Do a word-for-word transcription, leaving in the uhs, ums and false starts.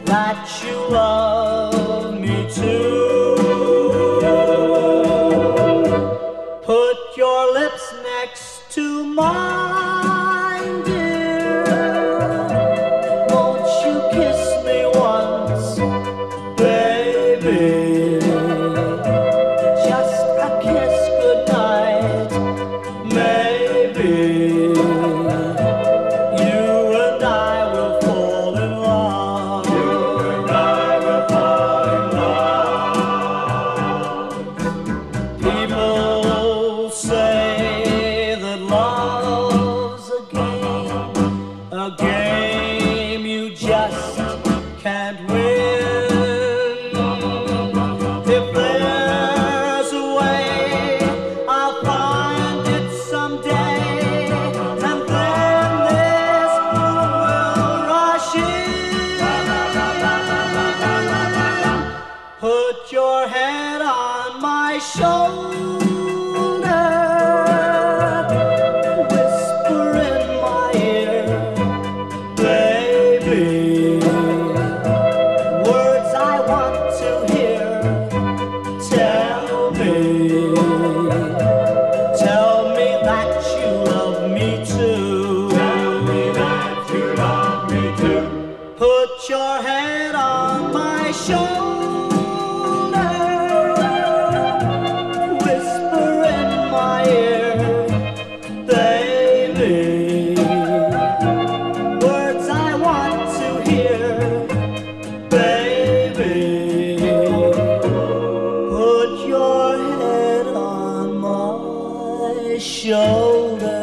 that you love me too. Put your lips next to mine, dear. Won't you kiss me once, baby? Just a kiss goodnight, maybe. You and I will fall in love. You and I will fall in love. People say that love's a game, a game you just can't win. If there's a way, I'll find it someday, and then this moon will rush in. Put your head on my shoulder, whisper in my ear, baby, words I want to hear. Tell me, tell me that you love me too. Tell me that you love me too. Put your head on my shoulder, whisper in my ear, baby, words I want to hear, baby. Put your head on my shoulder.